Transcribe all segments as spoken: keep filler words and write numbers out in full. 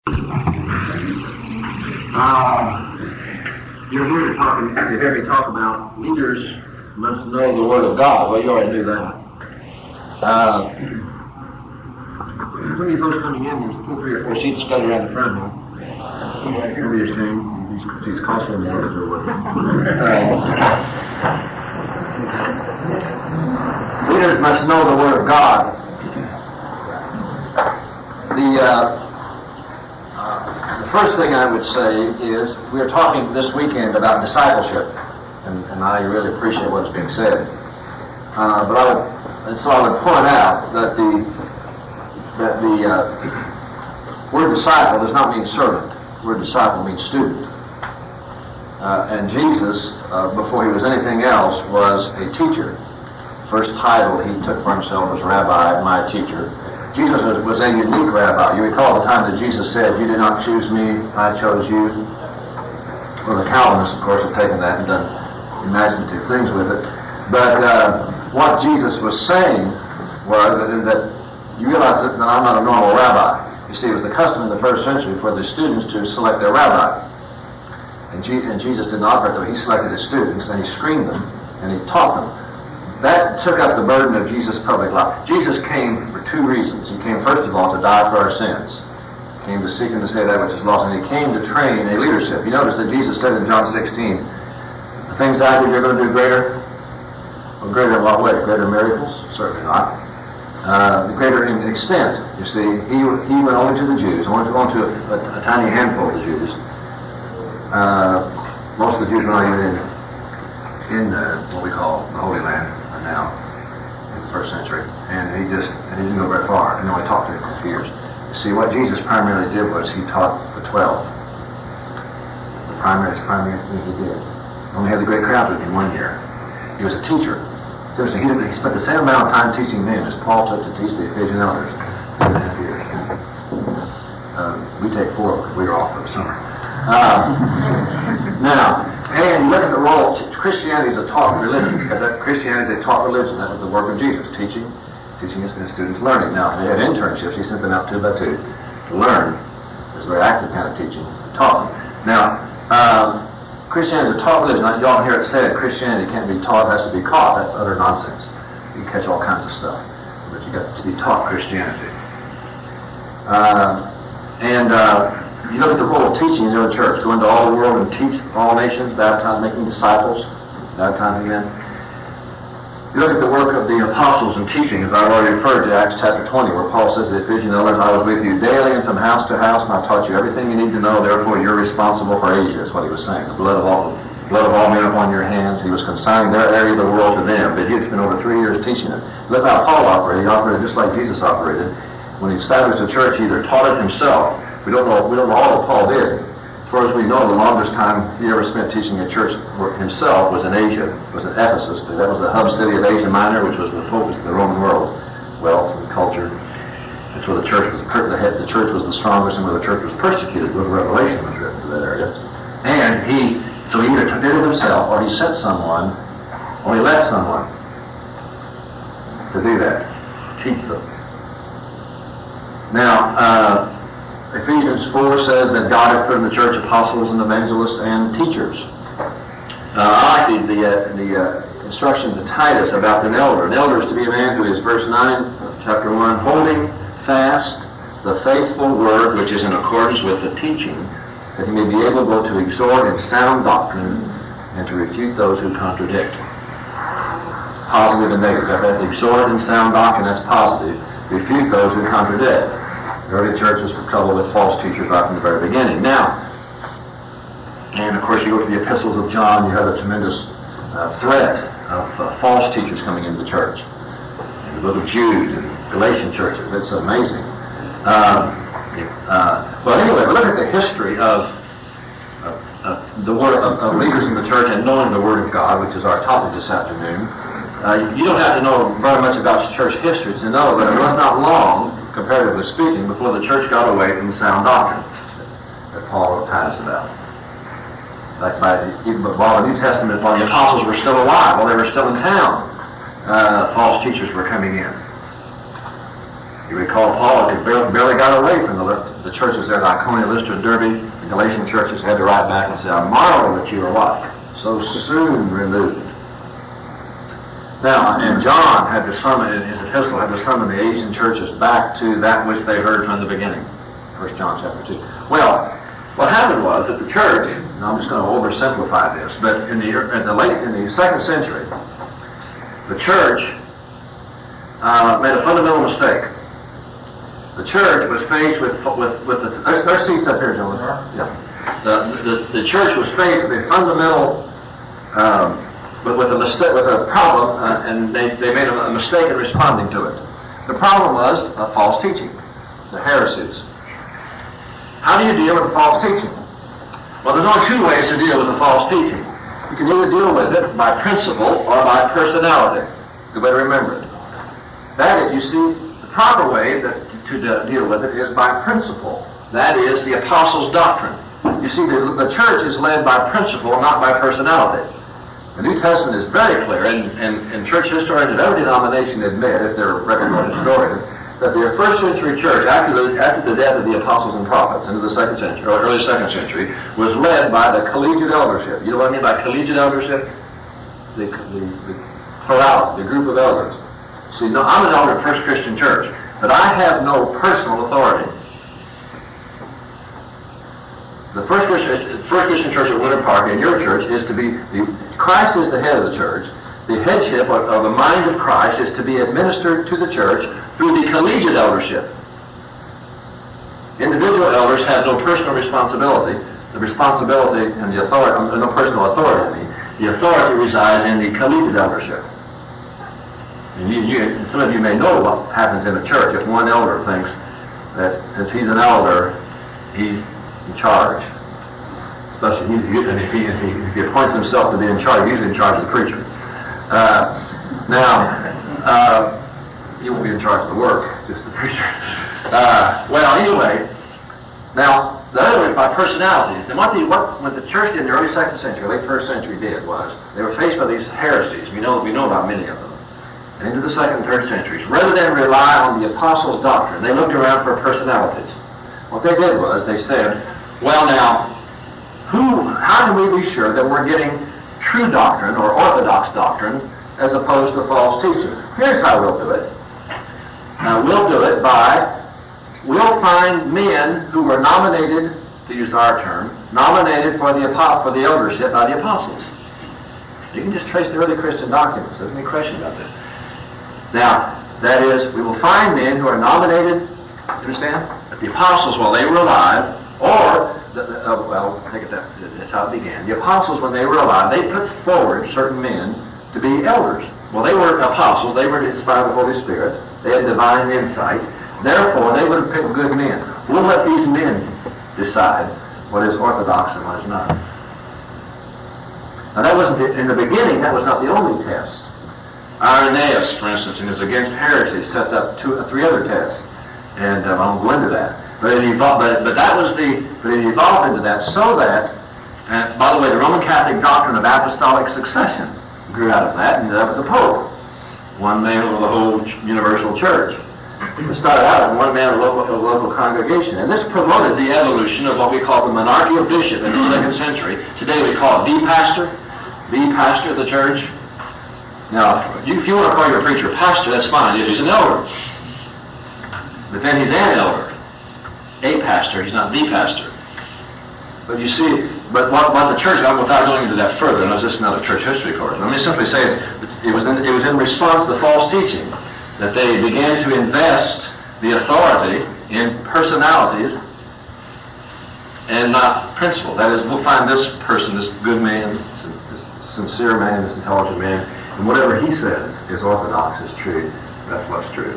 Uh, you're here to talk, you hear me talk about leaders must know the Word of God. Well, you already knew that. Uh, some of you folks coming in, there's two, three, or four seats scattered around the front here. Right here, we assume these seats cost them more or what. Uh, leaders must know the Word of God. The uh, The first thing I would say is we're talking this weekend about discipleship, and, and I really appreciate what's being said. Uh, but I would, and so I would point out that the that the uh, word disciple does not mean servant. The word disciple means student. Uh, and Jesus, uh, before he was anything else, was a teacher. First title he took for himself was Rabbi, my teacher. Jesus was, was a unique rabbi. You recall the time that Jesus said, "You did not choose me, I chose you." Well, the Calvinists, of course, have taken that and done imaginative things with it. But uh, what Jesus was saying was that, that you realize that, that I'm not a normal rabbi. You see, it was the custom in the first century for the students to select their rabbi. And, Je- and Jesus didn't offer it, though. He selected his students, and he screened them, and he taught them. That took up the burden of Jesus' public life. Jesus came for two reasons. He came, first of all, to die for our sins. He came to seek and to save that which is lost, and he came to train a leadership. You notice that Jesus said in John sixteen, "The things I do, you're going to do greater." Well, greater in what way? Greater miracles? Certainly not. Uh, greater in extent. You see, he he went only to the Jews, only to, only to a, a tiny handful of the Jews. Uh, most of the Jews were not even in, in uh, what we call the Holy Land now, in the first century, and he just and he didn't go very far, and only talked to him for a few years. You see, what Jesus primarily did was he taught the twelve. The primary, primary thing he did. Only had the great crowds with him one year. He was a teacher. Seriously, he, did, he spent the same amount of time teaching men as Paul took to teach the Ephesian elders. Two and a half years. Um, we take four because we were off for the summer. Uh, now, and look at the role. Christianity is a taught religion. Because that Christianity is a taught religion. That was the work of Jesus, teaching, teaching his students, learning. Now, if they had internships, he sent them out two by two to learn. It was a very active kind of teaching. Taught them. Now, um, Christianity is a taught religion. You all hear it said Christianity can't be taught; it has to be caught. That's utter nonsense. You can catch all kinds of stuff, but you got to be taught Christianity. Uh, and uh, You look at the role of teaching in your church. Go into all the world and teach all nations, baptize, making disciples, baptizing them. You look at the work of the apostles in teaching, as I've already referred to, Acts chapter twenty, where Paul says to the Ephesian elders, "I was with you daily and from house to house, and I taught you everything you need to know, therefore you're responsible for Asia," is what he was saying. The blood of all blood of all men upon your hands. He was consigning their area of the world to them, but he had spent over three years teaching it. Look how Paul operated. He operated just like Jesus operated. When he established the church, he either taught it himself. We don't know. We don't know all that Paul did. As far as we know, the longest time he ever spent teaching a church himself was in Asia. Was in Ephesus. That was the hub city of Asia Minor, which was the focus of the Roman world, wealth and culture. That's where the church was. The head. The church was the strongest, and where the church was persecuted. Where the Revelation was written to that area. And he, so he either did it himself, or he sent someone, or he left someone to do that, teach them. Now. Uh, Ephesians four says that God has put in the church apostles and evangelists and teachers. Uh, I like the the, uh, the uh, instruction to Titus about an elder. An elder is to be a man who is, verse nine, chapter one, holding fast the faithful word which is in accordance with the teaching, that he may be able both to exhort in sound doctrine and to refute those who contradict. Positive and negative. That exhort in sound doctrine, that's positive. Refute those who contradict. The early church was in trouble with false teachers right from the very beginning. Now, and of course you go to the epistles of John, you have a tremendous uh, threat of uh, false teachers coming into the church. In the book of Jude and Galatian churches, it's amazing. Um, uh, well, anyway, look at the history of, of, of the word of, of leaders in the church and knowing the Word of God, which is our topic this afternoon. Uh, you don't have to know very much about church history to know that it was not long, comparatively speaking, before the church got away from the sound doctrine that Paul wrote Titus about. Like by, even while the New Testament, while the apostles were still alive, while they were still in town, uh, false teachers were coming in. You recall Paul had barely, barely got away from the, the churches there in Iconium, Lystra, Derbe. The Galatian churches had to write back and say, I marvel that you are what? So soon removed. Now, and John had to summon, in his epistle, had to summon the Asian churches back to that which they heard from the beginning. First John chapter two. Well, what happened was that the church, and I'm just going to oversimplify this, but in the, in the late, in the second century, the church uh, made a fundamental mistake. The church was faced with, with, with the, there's, there's seats up here, gentlemen. Yeah. The, the, the church was faced with a fundamental, um, with, with a mistake, with a problem, uh, and they, they made a, a mistake in responding to it. The problem was uh, false teaching, the heresies. How do you deal with false teaching? Well, there's only two ways to deal with the false teaching. You can either deal with it by principle or by personality. Good way to remember it. That is, you see, the proper way that, to de- deal with it is by principle. That is the apostles' doctrine. You see, the, the church is led by principle, not by personality. The New Testament is very clear, and, and, and church historians of every denomination admit, if they're recognized historians, that the first century church, after the, after the death of the apostles and prophets into the second century, or early second century, was led by the collegiate eldership. You know what I mean by collegiate eldership? The, the, the plurality, the group of elders. See, no, I'm an elder at First Christian Church, but I have no personal authority. The First Christian, First Christian Church at Winter Park, and your church, is to be, the, Christ is the head of the church. The headship of, of the mind of Christ is to be administered to the church through the collegiate eldership. Individual elders have no personal responsibility. The responsibility and the authority, um, no personal authority, I mean. The authority resides in the collegiate eldership. And you, you, and some of you may know what happens in a church if one elder thinks that since he's an elder, he's in charge. Especially he, if, he, if, he, if he appoints himself to be in charge, he's in charge of the preacher. Uh, now, uh, he won't be in charge of the work, just the preacher. Uh, well, anyway, now, the other is by personalities. And what the, what, what the church did in the early second century, late first century did was, they were faced by these heresies. We know, we know about many of them. And into the second and third centuries, rather than rely on the apostles' doctrine, they looked around for personalities. What they did was, they said, well now, who, how can we be sure that we're getting true doctrine or orthodox doctrine as opposed to false teaching? Here's how we'll do it. Now, we'll do it by, we'll find men who were nominated, to use our term, nominated for the for the eldership by the apostles. You can just trace the early Christian documents. There's any question about that. Now, that is, we will find men who are nominated, understand, at the apostles while they were alive, or, the, the, uh, well, take it that, that's how it began. The apostles, when they were alive, they put forward certain men to be elders. Well, they were apostles. They were inspired by the Holy Spirit. They had divine insight. Therefore, they would have picked good men. We'll let these men decide what is orthodox and what is not. Now, that wasn't the, in the beginning. That was not the only test. Irenaeus, for instance, in his Against Heresy, sets up two, uh, three other tests, and um, I won't go into that. But it evolved. But, but that was the. But it evolved into that so that. And by the way, the Roman Catholic doctrine of apostolic succession grew out of that, and ended up with the Pope, one man over the whole universal church. It started out as one man of a local, a local congregation, and this promoted the evolution of what we call the monarchy of bishop in the second century. Today we call it the pastor, the pastor of the church. Now, if you want to call your preacher pastor, that's fine if he's an elder. But then he's an elder, a pastor. He's not the pastor. But you see, but what, what the church, without going into that further, and this is not a church history course, let me simply say it was in, it was in response to the false teaching that they began to invest the authority in personalities and not principle. That is, we'll find this person, this good man, this sincere man, this intelligent man, and whatever he says is orthodox, is true. That's what's true.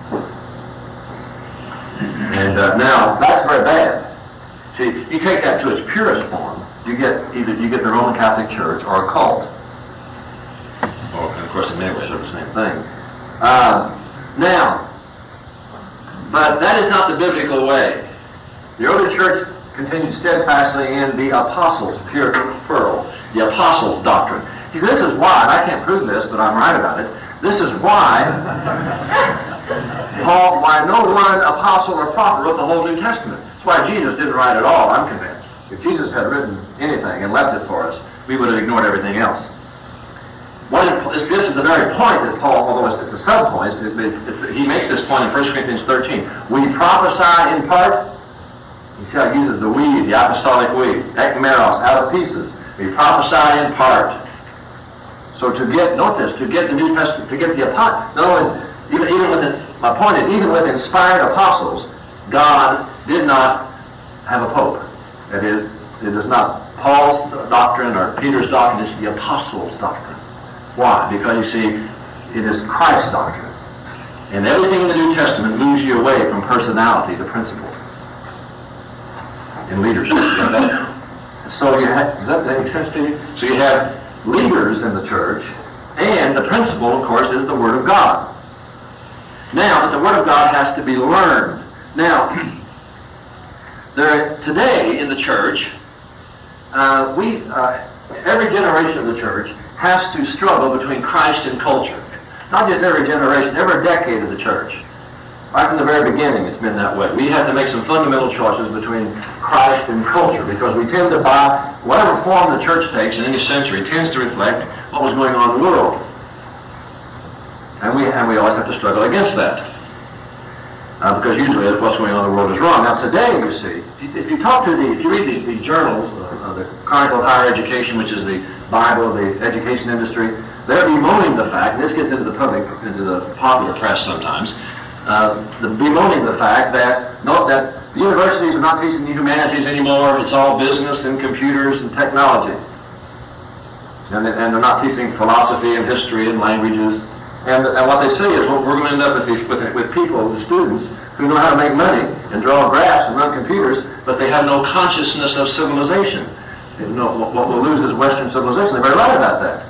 And uh, now, that's very bad. See, you take that to its purest form, you get either you get the Roman Catholic Church or a cult. Or, and of course, in many ways, they're the same thing. Uh, now, but that is not the biblical way. The early church continued steadfastly in the apostles' pure pearl, the apostles' doctrine. He said, this is why, and I can't prove this, but I'm right about it, this is why Paul, why no one apostle or prophet wrote the whole New Testament. That's why Jesus didn't write it all, I'm convinced. If Jesus had written anything and left it for us, we would have ignored everything else. What is, this is the very point that Paul, although it's, it's a sub-point, it's, it's, he makes this point in First Corinthians thirteen. We prophesy in part. You see how he uses the weed, the apostolic weed, ekmeros, out of pieces. We prophesy in part. So to get, note this, to get the New Testament, to get the apostle, not only, even, even with, the, my point is, even with inspired apostles, God did not have a pope. That is, it is not Paul's doctrine or Peter's doctrine, it's the apostles' doctrine. Why? Because you see, it is Christ's doctrine. And everything in the New Testament moves you away from personality to principle in leadership. You know that? So you have, does that make sense to you? So you have leaders in the church, and the principle, of course, is the Word of God. Now, but the Word of God has to be learned. Now, there today in the church, uh, we uh, every generation of the church has to struggle between Christ and culture. Not just every generation, every decade of the church. Right from the very beginning, it's been that way. We have to make some fundamental choices between Christ and culture because we tend to buy whatever form the church takes in any century tends to reflect what was going on in the world. And we, and we always have to struggle against that. Uh, because usually what's going on in the world is wrong. Now today, you see, if you, if you talk to the, if you read the, the journals, uh, the Chronicle of Higher Education, which is the Bible of the education industry, they're bemoaning the fact, and this gets into the public, into the popular press sometimes, uh, the bemoaning the fact that, note that the universities are not teaching the humanities anymore, it's all business and computers and technology. And, and they're not teaching philosophy and history and languages. And, and what they say is, well, we're going to end up with, these, with, with people, with students, who know how to make money and draw graphs and run computers, but they have no consciousness of civilization. You know, what we'll lose is Western civilization. They're very right about that.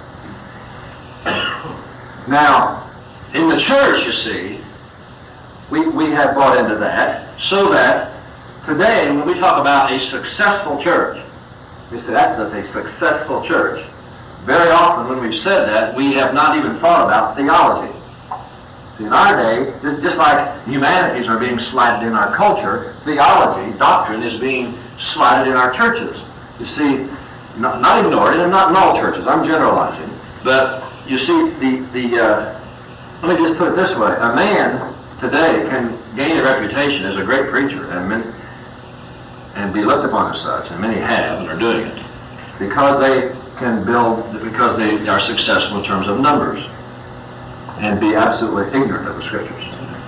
Now, in the church, you see, we, we have bought into that, so that today, when we talk about a successful church, we say that's a successful church. Very often when we've said that, we have not even thought about theology. See, in our day, just like humanities are being slighted in our culture, theology, doctrine, is being slighted in our churches. You see, not, not ignored, and not in all churches, I'm generalizing, but you see, the, the uh, let me just put it this way, a man today can gain a reputation as a great preacher and, many, and be looked upon as such, and many have and are doing it, because they can build, because they are successful in terms of numbers, and be absolutely ignorant of the Scriptures.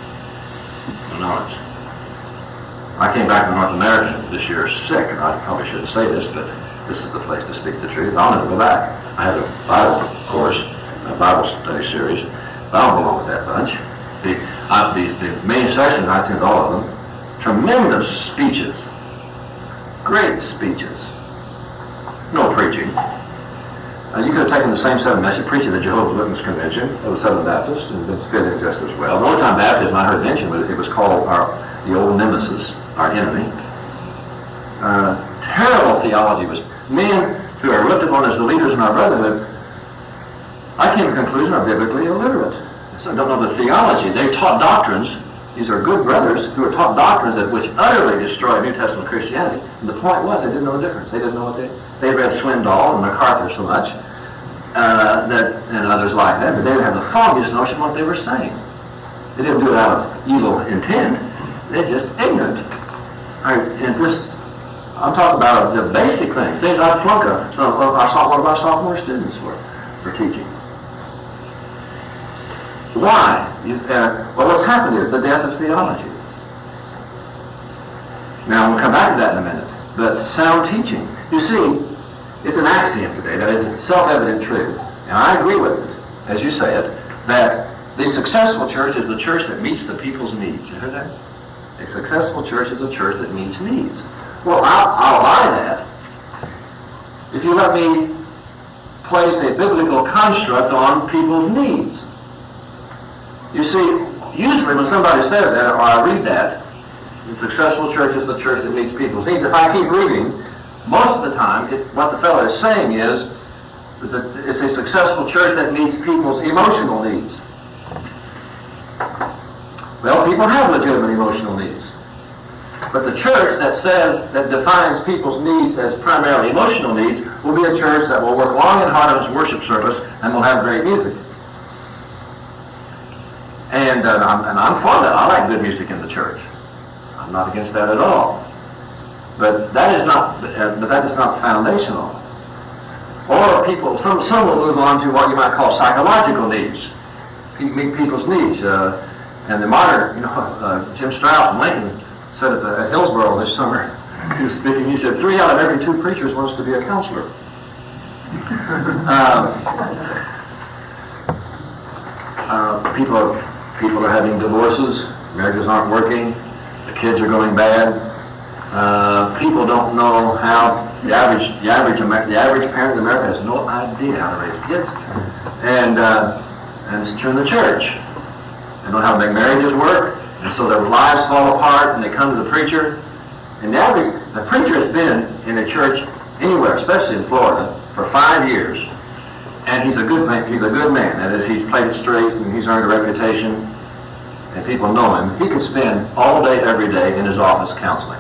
No knowledge. I came back from North America this year sick, and I probably shouldn't say this, but this is the place to speak the truth. I'll never go back. I had a Bible course, a Bible study series, but I don't belong with that bunch. The, uh, the, the main sessions, I attend all of them. Tremendous speeches. Great speeches. No preaching. Uh, you could have taken the same seven message, preached at the Jehovah's Witness Convention of the Southern Baptist, and been fitting just as well. The only time baptism I heard mentioned was it was called our the old nemesis, our enemy. Uh, terrible theology was men who are looked upon as the leaders in our brotherhood. I came to the conclusion are biblically illiterate. So I don't know the theology. They taught doctrines. These are good brothers who are taught doctrines that which utterly destroy New Testament Christianity. And the point was they didn't know the difference. They didn't know what they they read Swindoll and MacArthur so much uh, that and others like that, but they didn't have the foggiest notion of what they were saying. They didn't do it out of evil intent. They're just ignorant. I, and just I'm talking about the basic things. Things I flunk up. So I saw one of our sophomore students for for teaching. Why? You, uh, well, what's happened is the death of theology. Now, we'll come back to that in a minute. But sound teaching. You see, it's an axiom today. That is, it's a self-evident truth. And I agree with it, as you say it, that the successful church is the church that meets the people's needs. You heard that? A successful church is a church that meets needs. Well, I'll, I'll buy that if you let me place a biblical construct on people's needs. You see, usually when somebody says that, or I read that, the successful church is the church that meets people's needs. If I keep reading, most of the time, it, what the fellow is saying is that it's a successful church that meets people's emotional needs. Well, people have legitimate emotional needs. But the church that says, that defines people's needs as primarily emotional needs, will be a church that will work long and hard on its worship service and will have great music. And, uh, I'm, and I'm for that. I like good music in the church. I'm not against that at all. But that is not, uh, but that is not foundational. Or people, some, some will move on to what you might call psychological needs. Meet people's needs. Uh, and the modern, you know, uh, Jim Strauss in Lincoln said at, the, at Hillsborough this summer, he was speaking, he said, three out of every two preachers wants to be a counselor. um, uh, people, are, people are having divorces, marriages aren't working, the kids are going bad. Uh, people don't know how, the average, the average, Amer- the average parent in America has no idea how to raise kids. And, uh, and it's true in the church. They don't know how to make marriages work. And so their lives fall apart, and they come to the preacher. And now the, the preacher has been in a church anywhere, especially in Florida, for five years, and he's a good man. He's a good man. That is, he's played it straight, and he's earned a reputation, and people know him. He could spend all day, every day in his office counseling.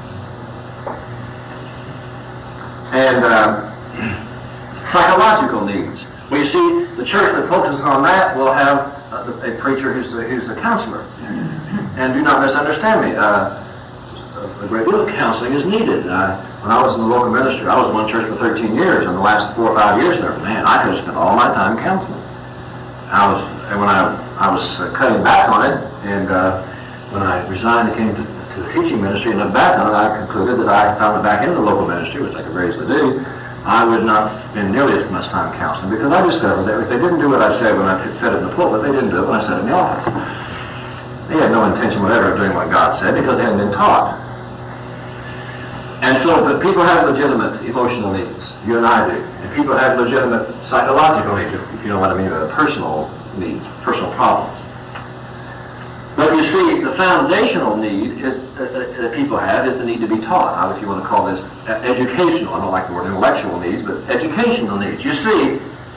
And uh, psychological needs. Well, you see, the church that focuses on that will have uh, a preacher who's a, who's a counselor. And do not misunderstand me. Uh, a great deal of counseling is needed. Uh, when I was in the local ministry, I was in one church for thirteen years. In the last four or five years there, man, I could have spent all my time counseling. I was, and when I I was uh, cutting back on it, and uh, when I resigned and came to, to the teaching ministry and looked back on it, I concluded that I found it back into the local ministry, which I could raise to do. I would not spend nearly as much time counseling, because I discovered that if they didn't do what I said when I said it in the pulpit, they didn't do it when I said it in the office. They had no intention whatever of doing what God said because they hadn't been taught. And so, but people have legitimate emotional needs. You and I do. And people have legitimate psychological needs, if you know what I mean, uh, personal needs, personal problems. But you see, the foundational need is uh, that people have is the need to be taught. Now, if you want to call this uh, educational, I don't like the word intellectual needs, but educational needs. You see,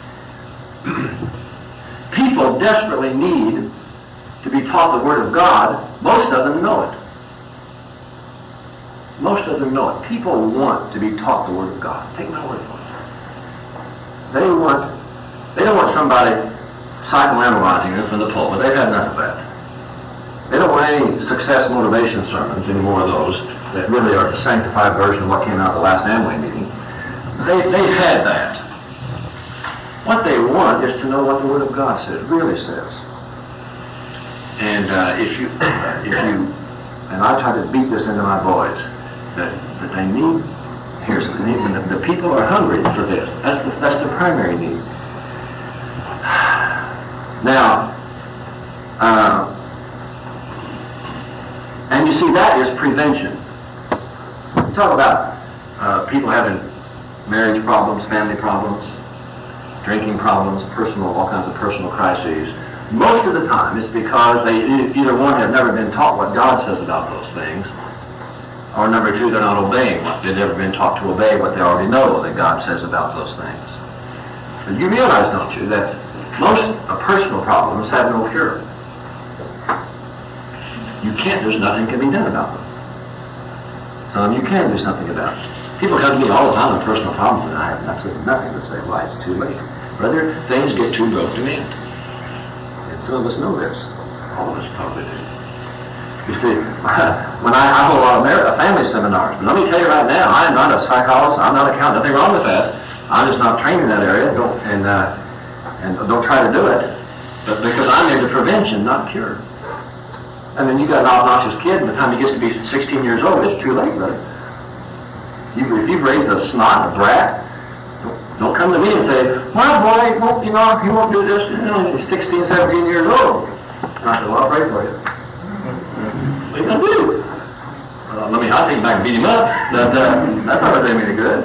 people desperately need to be taught the Word of God. Most of them know it. Most of them know it. People want to be taught the Word of God. Take my word for it. They want, they don't want somebody psychoanalyzing them from the pulpit. They've had enough of that. They don't want any success motivation sermons, any more of those that really are the sanctified version of what came out of the last Amway meeting. They, they've had that. What they want is to know what the Word of God says, really says. And uh, if you, if you, and I try to beat this into my boys, that, that they need, here's the need, and the, the people are hungry for this. That's the, that's the primary need. Now, uh, and you see, that is prevention. We talk about uh, people having marriage problems, family problems, drinking problems, personal, all kinds of personal crises. Most of the time it's because they either, one, have never been taught what God says about those things, or number two, they're not obeying what they've never been taught to obey what they already know that God says about those things. But you realize, don't you, that most uh, personal problems have no cure. You can't, there's nothing can be done about them. Some you can do something about. People come to me all the time with personal problems, and I have absolutely nothing to say. Why? It's too late. Brother, things get too broke to mend. And some of us know this. All of us probably do. You see, when I, I hold a lot of marriage, family seminars, but let me tell you right now, I am not a psychologist, I'm not a counselor, nothing wrong with that. I'm just not trained in that area, don't, and, uh, and don't try to do it. But because I'm into prevention, not cure. I mean, you got an obnoxious kid, and by the time he gets to be sixteen years old, it's too late, brother. If you've raised a snot, a brat, don't come to me and say, well, boy, won't, you know, he won't do this. You know, he's sixteen, seventeen years old. And I said, well, I'll pray for you. What are you going to do? Well, let me, I'll take him back and beat him up. But, uh, that's not going to do me any good.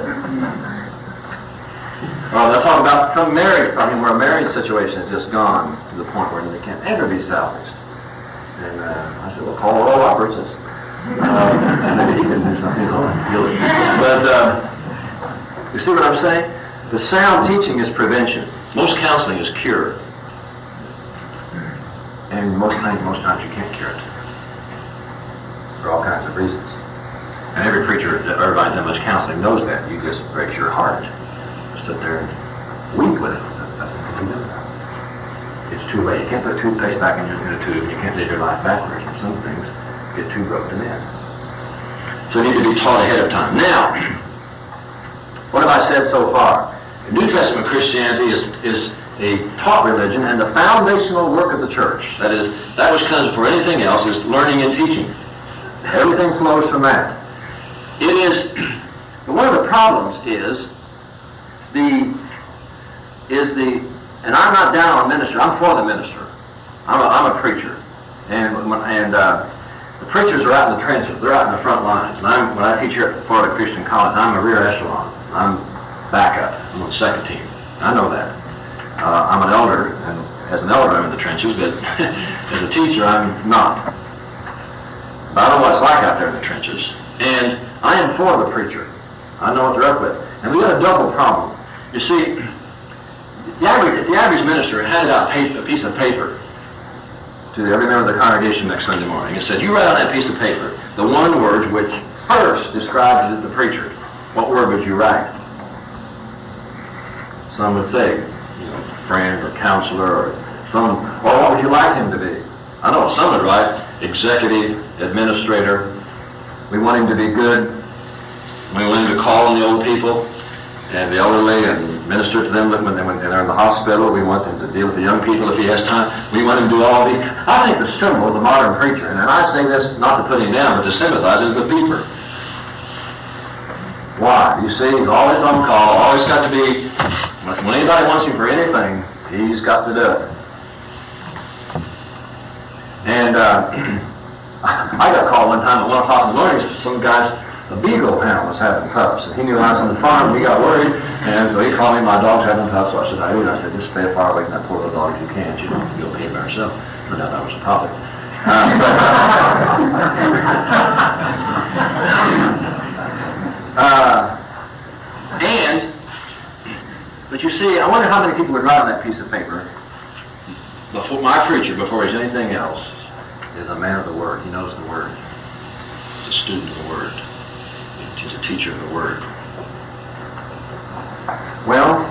Well, let's talk about some marriage problem where a marriage situation has just gone to the point where they can't ever be salvaged. And uh, I said, well, call Earl Roberts. It's, uh, and maybe he can do something on it. But uh, you see what I'm saying? The sound teaching is prevention. Most counseling is cure. And and most times, most times you can't cure it for all kinds of reasons. And every preacher, everybody that much counseling knows that. You just breaks your heart. Sit there and weep with it. That's what you do. It's too late. You can't put toothpaste back in, your, in a tube. You can't live your life backwards. And some things get too broken in. So you need to be taught ahead of time. Now, what have I said so far? New Testament Christianity is, is a taught religion, and the foundational work of the church, that is, that which comes before anything else, is learning and teaching. Everything flows from that. It is, one of the problems is the, is the, and I'm not down on minister, I'm for the minister. I'm a, I'm a preacher. And, and uh, the preachers are out in the trenches, they're out in the front lines. And I'm, when I teach here at Florida Christian College, I'm a rear echelon. I'm backup. I'm on the second team. I know that. Uh, I'm an elder, and as an elder I'm in the trenches, but as a teacher I'm not. But I know what it's like out there in the trenches. And I am for the preacher. I know what they're up with. And we got a double problem. You see, the average, if the average minister handed out a piece of paper to every member of the congregation next Sunday morning and said, you write on that piece of paper the one word which first describes the preacher, what word would you write? Some would say, you know, friend or counselor, or some, or what would you like him to be? I know some would write executive, administrator. We want him to be good. We want him to call on the old people and the elderly and minister to them when they're in the hospital. We want him to deal with the young people if he has time. We want him to do all the... I think the symbol of the modern preacher, and I say this not to put him down, but to sympathize, is the beeper. Why? You see, he's always on call, always got to be... When anybody wants him for anything, he's got to do it. And uh, I got called one time at one o'clock in the morning. Some guy's, the beagle hound was having pups, and he knew I was on the farm, and he got worried, and so he called me, my dog's having pups. So I said, I do. And I said, just stay as far away from that poor little dog as you can. She don't feel pain by herself. Turned out that was a topic. Uh, but, uh, and, but you see, I wonder how many people would write on that piece of paper, before my preacher, before he's anything else, is a man of the Word. He knows the Word. He's a student of the Word. He's a teacher of the Word. Well,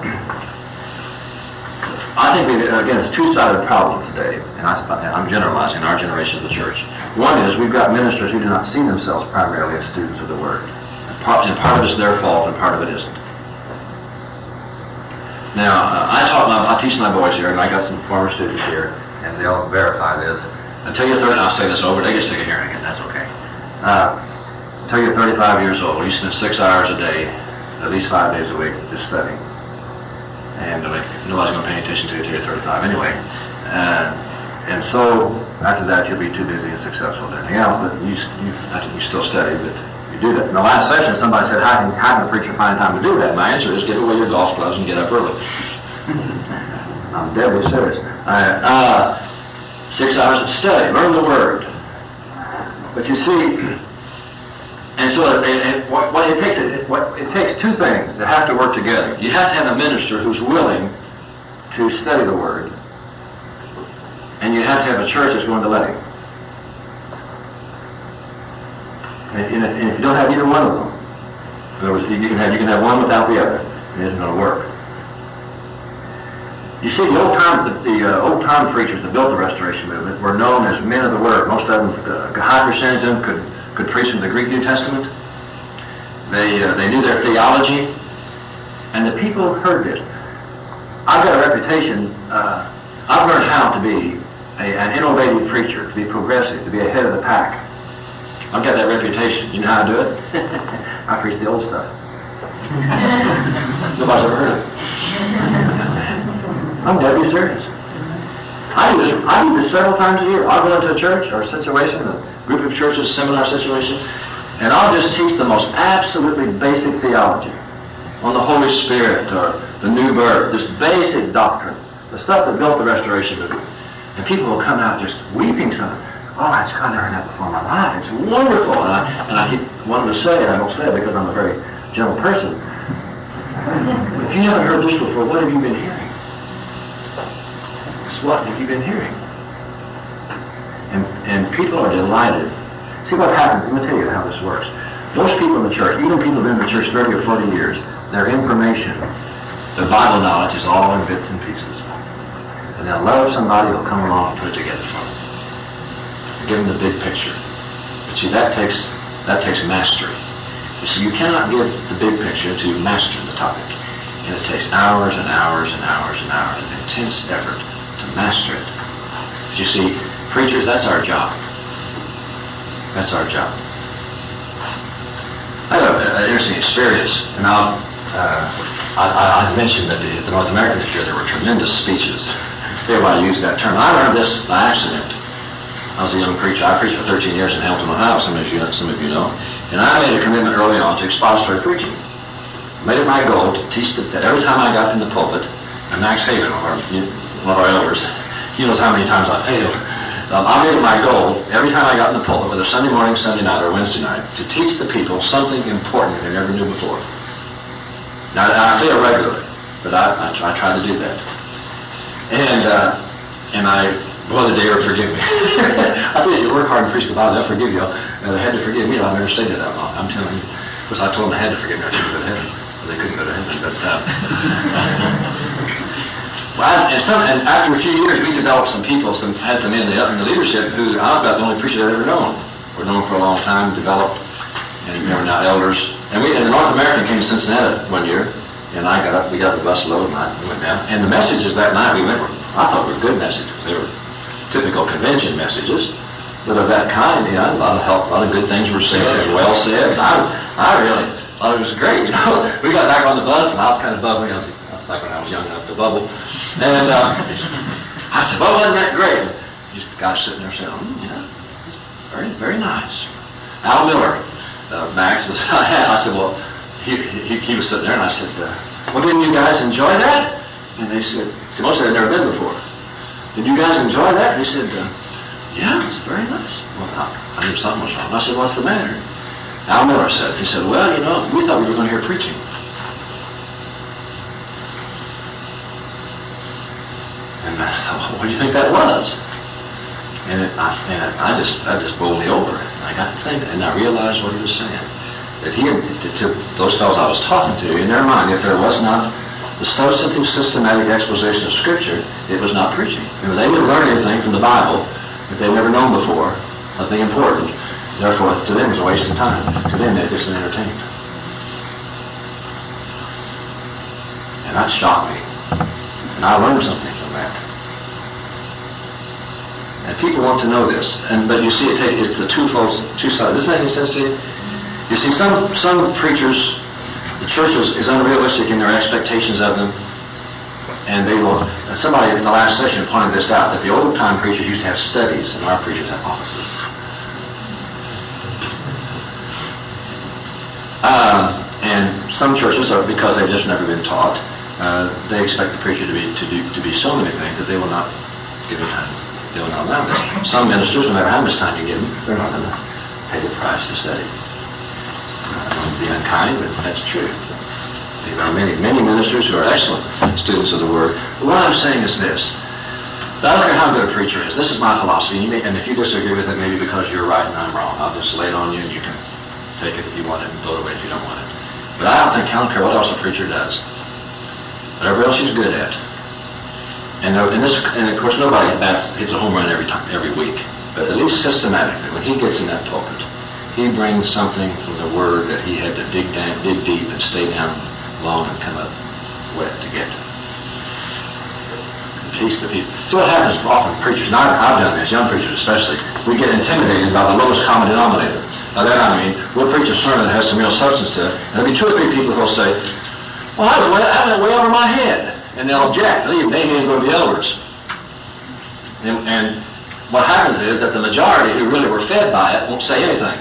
I think, we, again, it's a two-sided problem today, and I, I'm generalizing our generation of the church. One is we've got ministers who do not see themselves primarily as students of the Word. And part, and part of it's their fault, and part of it isn't. Now, uh, I taught my, I teach my boys here, and I got some former students here, and they'll verify this. Until you're thirty, I'll say this over, they get sick of hearing it, that's okay. Uh, until you're thirty-five years old, you spend six hours a day, at least five days a week, just studying. And like, nobody's going to pay any attention to you until you're thirty-five anyway. Uh, and so, after that, you'll be too busy and successful with everything else, but you, you, I think you still study, but you do that. In the last session, somebody said, how can, how can a preacher find time to do that? My answer is, get away your golf gloves and get up early. I'm deadly serious. Uh, uh, six hours of study, learn the Word. But you see, and so it, it, what, what it takes, it, what, it takes two things that have to work together. You have to have a minister who's willing to study the Word, and you have to have a church that's going to let him. And if, and if you don't have either one of them, in other words, you can have, you can have one without the other, and it isn't going to work. You see, the old time, the, the uh, old time preachers that built the Restoration Movement were known as men of the Word. Most of them, uh, a high percentage of them, could could preach from the Greek New Testament. They uh, they knew their theology, and the people heard this. I've got a reputation. Uh, I've learned how to be a, an innovative preacher, to be progressive, to be ahead of the pack. I've got that reputation. You know how I do it? I preach the old stuff. Nobody's ever heard of it. I'm deadly serious. I do this. I do this several times a year. I'll go into a church or a situation, a group of churches, seminar situation, and I'll just teach the most absolutely basic theology on the Holy Spirit or the new birth, this basic doctrine, the stuff that built the Restoration Movement. And people will come out just weeping something. Oh, I just can't heard that before in my life. It's wonderful. And I, and I keep wanting to say it. I don't say it because I'm a very gentle person. If you haven't heard this before, what have you been hearing? What have you been hearing? and people are delighted. See what happens, let me tell you how this works. Most people in the church, even people who have been in the church thirty or forty years, their information, their Bible knowledge is all in bits and pieces. And they'll love somebody who'll come along and put it together for them. Give them the big picture. But see, that takes, that takes mastery. You see, you cannot give the big picture to master the topic. And it takes hours and hours and hours and hours of intense effort to master it. But you see, preachers, that's our job. That's our job. I had an interesting experience. And I'll, uh, I, I, I mentioned that the, the North American this year, there were tremendous speeches. Everybody used that term. I learned this by accident. I was a young preacher. I preached for thirteen years in Hamilton, Ohio, some of you, some of you know. And I made a commitment early on to expository preaching. I made it my goal to teach that, that every time I got in the pulpit, and Max Haven, one of our, one of our elders, he knows how many times I failed. Um, I made it my goal, every time I got in the pulpit, whether Sunday morning, Sunday night, or Wednesday night, to teach the people something important they never knew before. Now, I fail regularly, but I, I, I try to do that. And uh, and I, whether they ever forgive me. I tell you, you work hard and preach the Bible, they'll forgive you. Now, they had to forgive me, I've never stayed there that long. I'm telling you. Of course, I told them they had to forgive me, I couldn't go to heaven. Well, they couldn't go to heaven, but... Uh, well, I, and, some, and after a few years, we developed some people, some had some in the, in the leadership who I was about the only preacher I'd ever known. We're known for a long time, developed, and they were now elders. And we, and the North American came to Cincinnati one year, and I got up, we got the bus load, and I went down. And the messages that night we went were, I thought were good messages. They were typical convention messages, but of that kind, you know, a lot of help, a lot of good things were said, well said. I, I really thought it was great. You know, we got back on the bus, and I was kind of bubbling. I was, I was like when I was young enough to bubble. And uh, I said, well, wasn't that great? These guys sitting there saying, mm, yeah, very, very nice. Al Miller, uh, Max was, I said, well, he, he, he was sitting there, and I said, uh, well, didn't you guys enjoy that? And they said, see, most of them had never been before. Did you guys enjoy that? He said, uh, yeah, it's very nice. Well, I, I knew something was wrong. I said, what's the matter? Al Miller said, he said, well, you know, we thought we were going to hear preaching. And I thought, what do you think that was? And, it, I, and it, I just I just bowled me over. And I got to thinking, and I realized what he was saying. That he had, to those fellows I was talking to, in their mind, if there was not the substantive, systematic exposition of Scripture, it was not preaching. And they didn't learn anything from the Bible that they'd never known before, nothing important. Therefore, to them, it was a waste of time. To them, they just been entertained. And that shocked me. And I learned something from that. And people want to know this. And but you see, it take, it's the twofold, two sides. Does this make any sense to you? You see, some some preachers, the church is, is unrealistic in their expectations of them, and they will. And somebody in the last session pointed this out, that the old time preachers used to have studies, and our preachers have offices. Um, and some churches are, because they've just never been taught, uh, they expect the preacher to be to do to be so many things that they will not give him time. They will not allow this. Some ministers, no matter how much time you give them, they're not going to pay the price to study. I don't want to be unkind, but that's true. There are many, many ministers who are excellent students of the Word. But what I'm saying is this. I don't care how good a preacher is. This is my philosophy. You may, and if you disagree with it, maybe because you're right and I'm wrong. I'll just lay it on you and you can take it if you want it and throw it away if you don't want it. But I don't think, I don't care what else a preacher does. Whatever else he's good at. And, and, this, and of course nobody bats, hits a home run every time, every week. But at least systematically, when he gets in that pulpit, he brings something from the Word that he had to dig down, dig deep and stay down long and come up wet to get. Teach the people. See what happens often preachers, and I've, I've done this, young preachers especially, we get intimidated by the lowest common denominator. By that I mean, we'll preach a sermon that has some real substance to it, and there'll be two or three people who will say, well, I went way, I went way over my head. And they'll object. They may even go to the elders. And, and what happens is that the majority who really were fed by it won't say anything.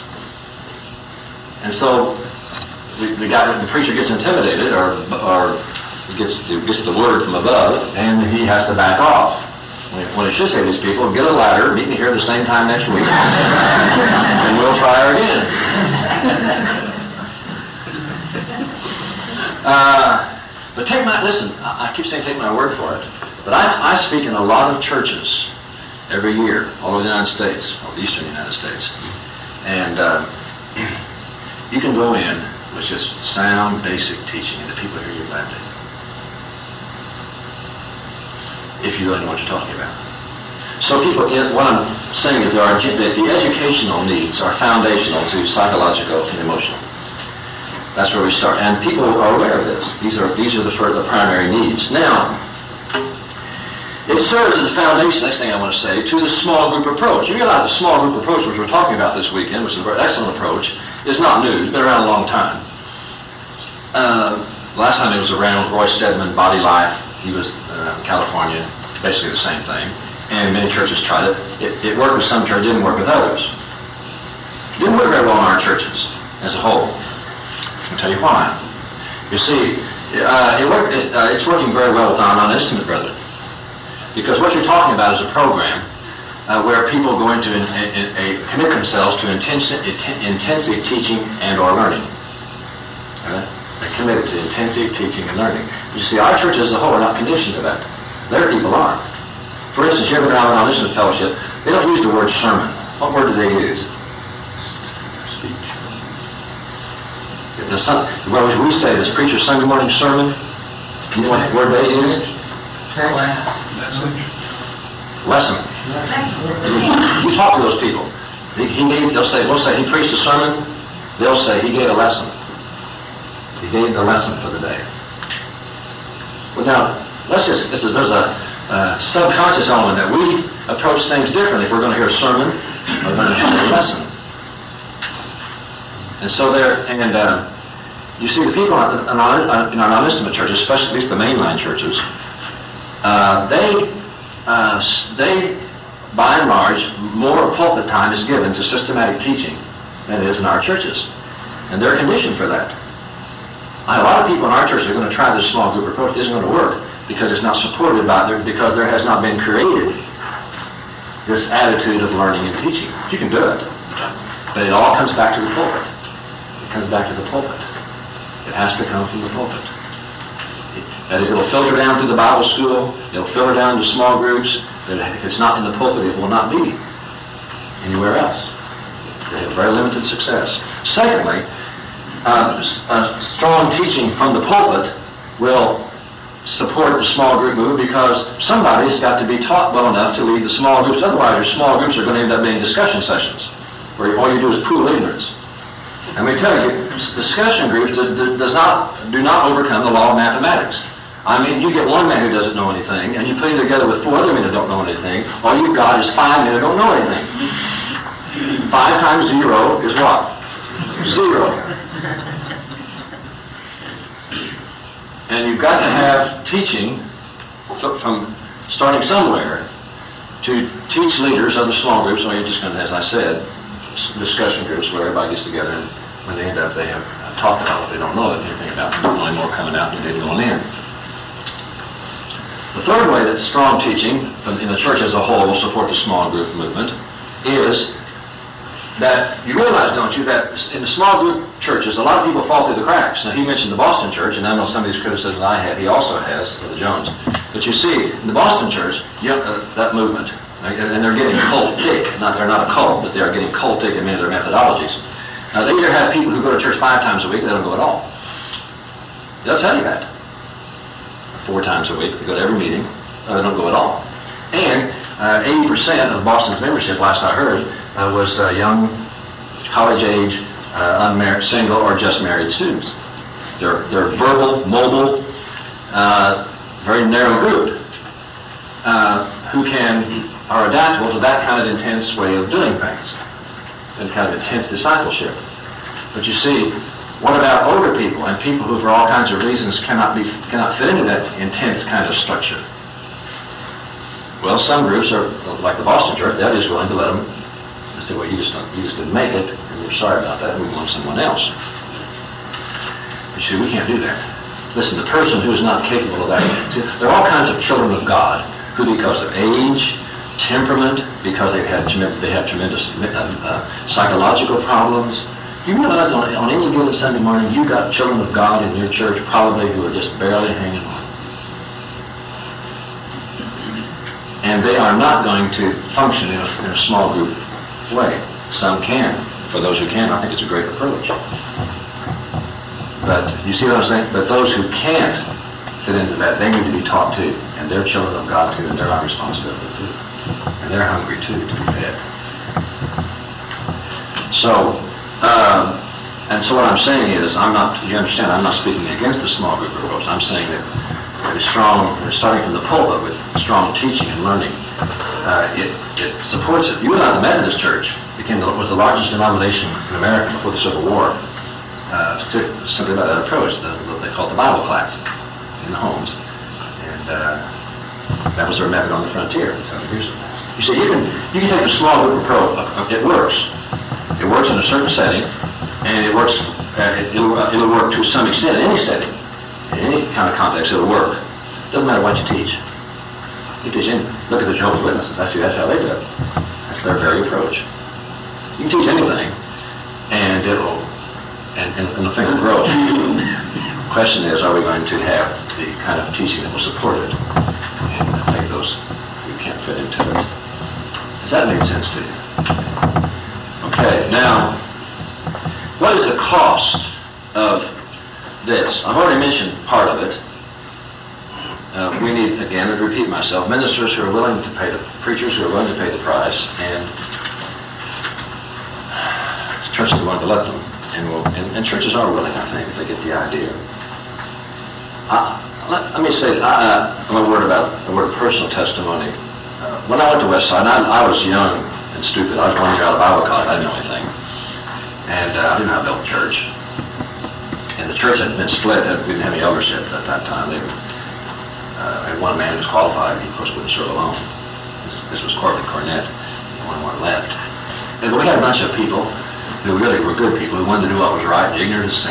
And so the, the guy, the preacher gets intimidated, or or gets the, gets the word from above, and he has to back off. When it should say to these people, get a ladder, meet me here at the same time next week, and we'll try her again. uh, But take my, listen, I keep saying take my word for it, but I, I speak in a lot of churches, every year all over the United States, or the eastern United States. And uh, you can go in with just sound, basic teaching, and the people hear you gladly. If you really know what you're talking about. So people, what I'm saying is there are, that the educational needs are foundational to psychological and emotional. That's where we start. And people are aware of this. These are these are the, first, the primary needs. Now, it serves as a foundation, next thing I want to say, to the small group approach. You realize the small group approach, which we're talking about this weekend, which is a very excellent approach, is not new. It's been around a long time. Uh, last time it was around, Roy Stedman, Body Life. He was uh, in California, basically the same thing. And many churches tried it. It, it worked with some churches, didn't work with others. It didn't work very well in our churches as a whole. I'll tell you why. You see, uh, it work, it, uh, it's working very well with our non-intimate brethren. Because what you're talking about is a program uh, where people are going to in, in, in, in, commit themselves to intensive, intensive teaching and or learning. Right? They're committed to intensive teaching and learning. But you see, our churches as a whole are not conditioned to that. Their people are. For instance, you ever been around an audition fellowship, they don't use the word sermon. What word do they use? Speech. If some, well, we say this preacher's Sunday morning sermon, you know what word they use? Class. Message. Lesson. You, you talk to those people. He, he gave, they'll say, we'll say he preached a sermon. They'll say he gave a lesson. He gave the lesson for the day. Well, now, let's just, this is, there's a uh, subconscious element that we approach things differently if we're going to hear a sermon or we're going to hear a lesson. And so there, and uh, you see the people in our, in our non-intimate churches, especially at least the mainline churches, uh, they, uh, they, by and large, more pulpit time is given to systematic teaching than it is in our churches. And they're conditioned for that. A lot of people in our churches are going to try this small group approach. It isn't going to work because it's not supported by there, because there has not been created this attitude of learning and teaching. You can do it, but it all comes back to the pulpit. It comes back to the pulpit. It has to come from the pulpit. That is, it'll filter down through the Bible school. It'll filter down to small groups. But if it's not in the pulpit, it will not be anywhere else. They have very limited success. Secondly, uh, uh, strong teaching from the pulpit will support the small group movement because somebody's got to be taught well enough to lead the small groups. Otherwise, your small groups are going to end up being discussion sessions where all you do is pool ignorance. And we tell you, discussion groups do, do, does not, do not overcome the law of mathematics. I mean, you get one man who doesn't know anything, and you put him together with four other men who don't know anything. All you've got is five men who don't know anything. Five times zero is what? Zero. And you've got to have teaching from starting somewhere to teach leaders of the small groups, or you're just going to, as I said, discussion groups where everybody gets together and when they end up they have talked about what they don't know anything about. There's only more coming out than they did going in. The third way that strong teaching in the church as a whole will support the small group movement is that you realize, don't you, that in the small group churches, a lot of people fall through the cracks. Now, he mentioned the Boston church, and I know some of these criticisms I had, he also has, for the Jones. But you see, in the Boston church, you have, uh, that movement, and they're getting cultic. Not, they're not a cult, but they are getting cultic in many of their methodologies. Now, they either have people who go to church five times a week, or they don't go at all. They'll tell you that. Four times a week, they go to every meeting, or they don't go at all. And uh, eighty percent of Boston's membership, last I heard, uh, was uh, young, college-age, uh, unmarried, single, or just married students. They're, they're verbal, mobile, uh, very narrow group uh, who can are adaptable to that kind of intense way of doing things, and kind of intense discipleship. But you see, what about older people and people who, for all kinds of reasons, cannot be cannot fit into that intense kind of structure? Well, some groups are like the Boston Church. That is willing to let them say, "Well, you just don't, you just didn't make it, and we're sorry about that. We want someone else." You see, we can't do that. Listen, the person who is not capable of that. See, there are all kinds of children of God who, because of age, temperament, because they have they have tremendous uh, psychological problems. You realize on, on any given Sunday morning, you've got children of God in your church probably who are just barely hanging on. and they are not going to function in a, in a small group way. Some can. For those who can, I think it's a great approach. But you see what I'm saying? But those who can't fit into that, they need to be taught too. And they're children of God too, and they're our responsibility too. And they're hungry too to be fed. So, um, and so what I'm saying is, I'm not, you understand, I'm not speaking against the small group approach. I'm saying that a strong, starting from the pulpit with strong teaching and learning, uh, it, it supports it. You realize the Methodist Church became the, was the largest denomination in America before the Civil War, uh, simply by that approach. The, what they called the Bible class in the homes, and uh, that was their method on the frontier. You see, you can you can take the small group approach. It works. It works in a certain setting, and it works. Uh, it, it'll, uh, it'll work to some extent in any setting, in any kind of context. It'll work. Doesn't matter what you teach. You teach in. Look at the Jehovah's Witnesses. I see that's how they do it. That's their very approach. You can teach anything, and it'll and, and, and the thing will grow. The question is, are we going to have the kind of teaching that will support it and take those who can't fit into it? Does that make sense to you? Okay, now, what is the cost of this? I've already mentioned part of it. Uh, we need, again, to repeat myself, ministers who are willing to pay the, preachers who are willing to pay the price, and churches are willing to let them. And, we'll, and, and churches are willing, I think, if they get the idea. Uh, let, let me say uh, a word about a word of personal testimony. Uh, when I went to Westside, I, I was young and stupid. I was one year out of Bible college. I didn't know anything. And uh, I didn't know how to build a church. And the church had been split. We didn't have any eldership at that time. They uh, had one man who was qualified. He, of course, wouldn't serve alone. This, this was Corbin Cornett. The one one left. And we had a bunch of people who really were good people, who wanted to do what was right, ignorant as sin.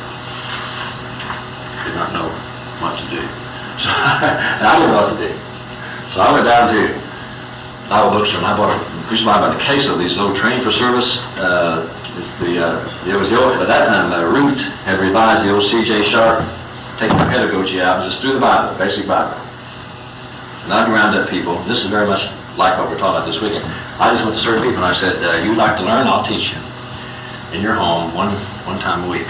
Did not know what to do. So and I didn't know what to do. So I went down to Bible bookstore and I bought a, used to buy about a case of these old Trained for Service. Uh, it's the, uh, it was the old, at that time, uh, Root had revised the old C J Sharp, taking the pedagogy out, and just through the Bible, basic Bible. And I'd round up people. This is very much like what we're talking about this weekend. I just went to certain people and I said, uh, you'd like to learn? I'll teach you. In your home, one one time a week.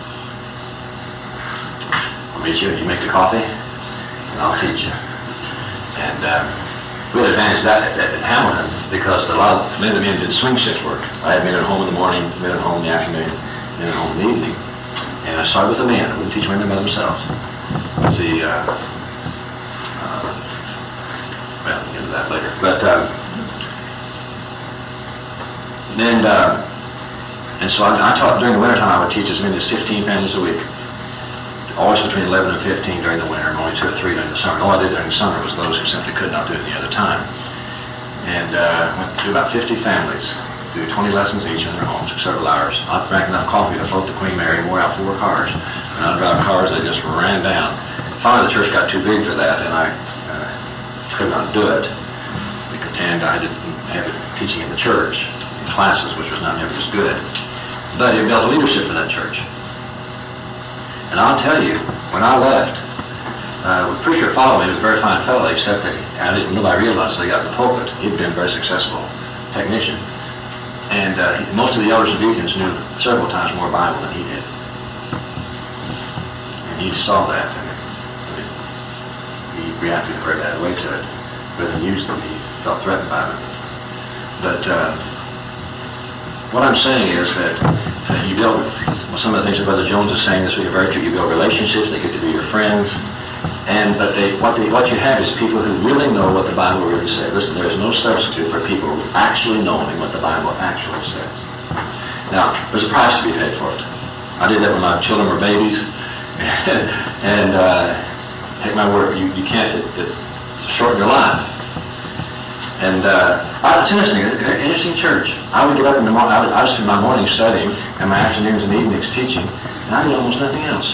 I'll meet you, you make the coffee, and I'll teach you. And uh, we had advantage of that at, at, at Hamilton, because a lot of many of the men did swing shift work. I had men at home in the morning, men at home in the afternoon, men at home in the evening. And I started with the men. I wouldn't teach women by themselves. See, uh, uh, well, we'll get into that later. But uh, then, uh, and so I, I taught during the wintertime. I would teach as many as fifteen families a week. Always between eleven and fifteen during the winter, and only two or three during the summer. And all I did during the summer was those who simply could not do it any other time. And uh, went through about fifty families, do twenty lessons each in their homes for several hours. I drank enough coffee to float the Queen Mary and wore out four cars. And I'd drive cars that just ran down. Finally, the church got too big for that, and I uh, could not do it. And I didn't have it teaching in the church, in classes, which was not nearly as good. But it built a leadership in that church. And I'll tell you, when I left, uh, the preacher followed me. He was a very fine fellow, except that I didn't nobody realized until he got in the pulpit. He'd been a very successful technician. And uh, he, most of the elders and deacons knew several times more Bible than he did. And he saw that, and it, he reacted in a very bad way to it. Rather than use them, he felt threatened by them. But uh, what I'm saying is that uh, you build, some of the things that Brother Jones is saying this week are very true. You build relationships, they get to be your friends. And but they, what, they, what you have is people who really know what the Bible really says. Listen, there is no substitute for people actually knowing what the Bible actually says. Now, there's a price to be paid for it. I did that when my children were babies. and uh, take my word, you, you can't it, it, shorten your life. And uh, it's interesting, it's an interesting church. I would get up in the morning, I would, I would spend my mornings studying, and my afternoons and evenings teaching, and I did almost nothing else.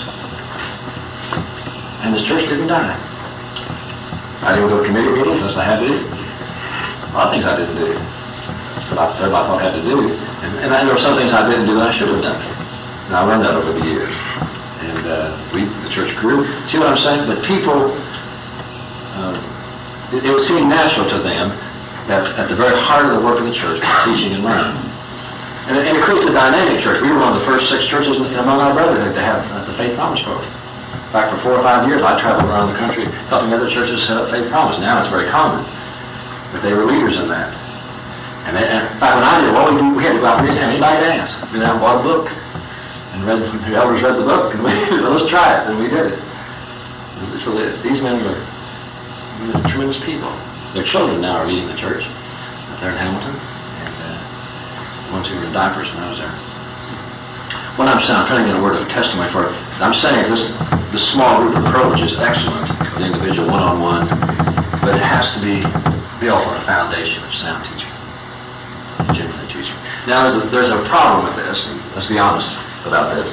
And this church didn't die. I didn't go to committee meetings unless I had to. A lot of things I didn't do, but I, everybody thought I had to do. And, and there were some things I didn't do that I should have done. And I learned that over the years. And uh, we, the church grew. See what I'm saying? But people, uh, it, it would seem natural to them that at the very heart of the work of the church was teaching and learning. And it, and it creates a dynamic church. We were one of the first six churches among our brotherhood to have uh, the Faith Promise program. In fact, for four or five years, I traveled around the country helping other churches set up Faith Promise. Now it's very common. But they were leaders in that. And, they, and in fact, when I did, well, we, do, we had to go out and have anybody to ask. We went out and bought a book. And read, the elders read the book. And we said, let's try it. And we did it. So these men were, were tremendous people. Their children now are leading the church. They're in Hamilton. And uh, ones who were in diapers when I was there. What I'm saying, I'm trying to get a word of testimony for it. I'm saying this, this small group approach is excellent for the individual one-on-one, but it has to be built on a foundation of sound teaching, genuine teaching. Now, there's a, there's a problem with this, and let's be honest about this.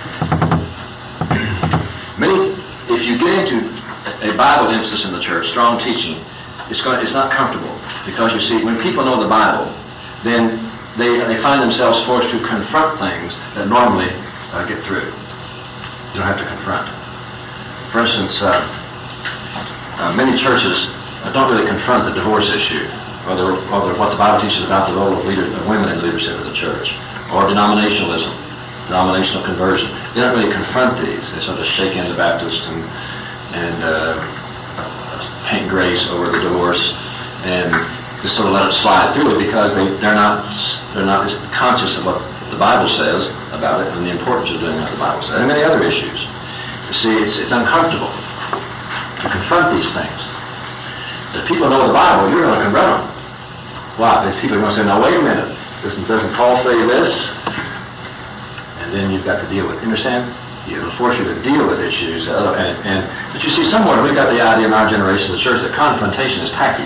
Many, if you get into a Bible emphasis in the church, strong teaching, it's, going, it's not comfortable, because you see, when people know the Bible, then They, they find themselves forced to confront things that normally uh, get through. You don't have to confront. For instance, uh, uh, many churches uh, don't really confront the divorce issue, or, the, or the, what the Bible teaches about the role of, leader, of women in the leadership of the church, or denominationalism, denominational conversion. They don't really confront these. They sort of shake in the Baptist and, and uh, paint grace over the divorce, and just sort of let it slide through it, because they, they're not they're not as conscious of what the Bible says about it and the importance of doing what the Bible says, and many other issues. You see, it's, it's uncomfortable to confront these things. If people know the Bible, you're going to confront them. Why? If people are going to say, now wait a minute, doesn't, doesn't Paul say this? And then you've got to deal with it. Understand? It'll force you to deal with issues. And, and, but you see, somewhere we've got the idea in our generation of the church that confrontation is tacky.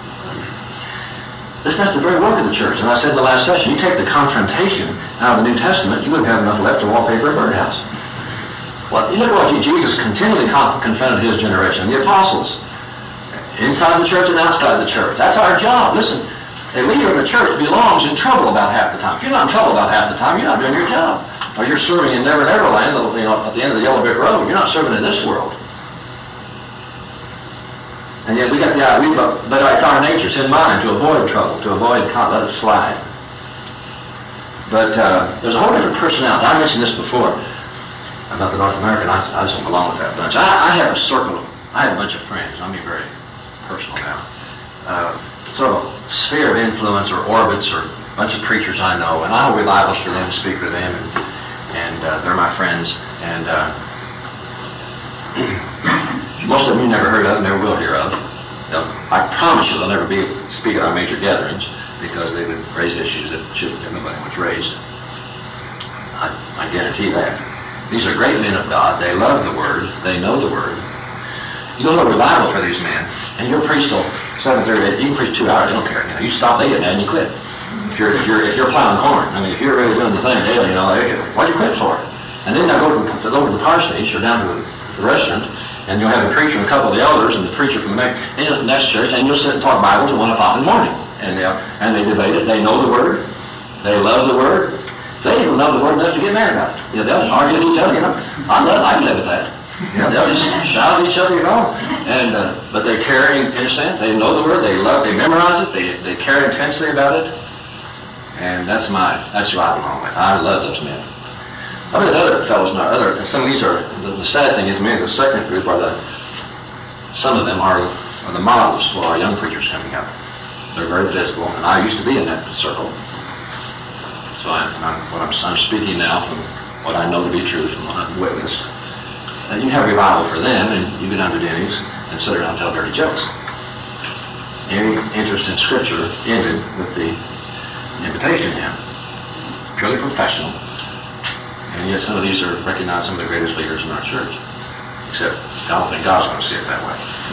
This is the very work of the church. And I said in the last session, you take the confrontation out of the New Testament, you wouldn't have enough left to wallpaper a birdhouse. Well, you look at what Jesus continually confronted his generation, the apostles, inside the church and outside the church. That's our job. Listen, a leader in the church belongs in trouble about half the time. If you're not in trouble about half the time, you're not doing your job. Or you're serving in Never Never Land, you know, at the end of the yellow brick road. You're not serving in this world. And yet we got the idea, but it's our nature, it's in mind, to avoid trouble, to avoid, let it slide. But uh, there's a whole different personality. I mentioned this before about the North American. I, I just don't belong with that bunch. I, I have a circle, I have a bunch of friends. I'm being very personal now. Uh, sort of sphere of influence or orbits or a bunch of preachers I know, and I hold revivals for them, speak for them, and, and uh, they're my friends. And uh, most of them you never heard of, never will hear of. They'll, I promise you they'll never be speak at our major gatherings, because they would raise issues that shouldn't have nobody much raised. I, I guarantee that. These are great men of God. They love the Word. They know the Word. You go to a revival for these men, and you'll preach till seven thirty. You can preach two hours. I don't care. You know, you stop eight and you quit. If you're if you're if you're plowing corn, I mean, if you're really doing the thing daily, you know, why'd you quit for? And then they'll go to the, go to the parsonage or down to the, the restaurant, and you'll have the preacher and a couple of the elders and the preacher from the next, the next church, and you'll sit and talk Bible till one o'clock in the morning. And they and they debate it. They know the Word. They love the Word. They even love the Word enough to get mad about it. You know, they'll argue with each other. You know, I love. I live with that. You know, they'll just shout at each other. You know, and uh, but they care. Understand? They know the Word. They love. They memorize it. They they care intensely about it. And that's my. That's who I belong with. I love those men. I mean, the other fellows, not other. Some of these are. The, the sad thing is, maybe the second group are the. Some of them are, are the models for our young preachers coming up. They're very visible, and I used to be in that circle. So I, I'm, what I'm, I'm speaking now from what I know to be true, from what I've witnessed. And you have revival for them, and you go down to Denny's and sit around and tell dirty jokes. Any interest in Scripture ended with the invitation hymn. Purely professional. And yet some of these are recognized some of the greatest leaders in our church. Except I don't think God's going to see it that way.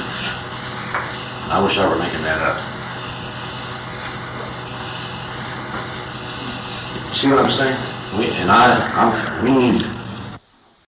I wish I were making that up. See what I'm saying? We, and I, I'm, we need